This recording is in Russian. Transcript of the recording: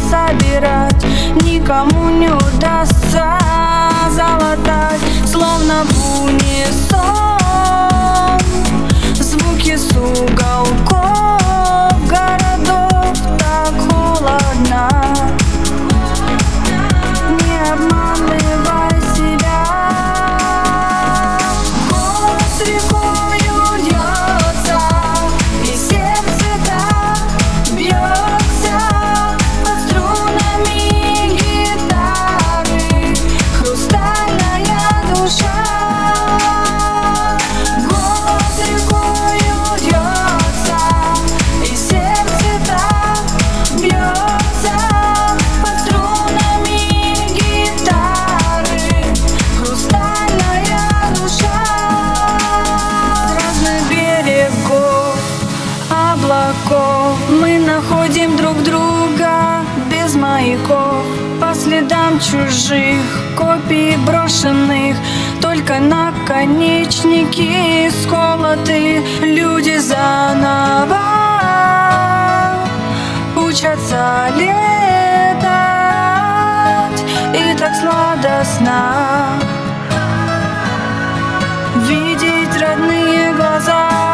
собирать никому не удастся залатать. Словно в унисон звуки с уголков городов. Так холодно, не обманывай себя. Голос рекою льется, и сердце так бьется под струнами гитары. Хрустальная душа. Голос рекою льется, и сердце так бьется под струнами гитары. Хрустальная душа. С разных берегов облаков мы находим друг друга без маяков, по следам чужих копий брошенных. Только наконечники сколоты. Люди заново учатся летать, и так сладостно видеть родные глаза.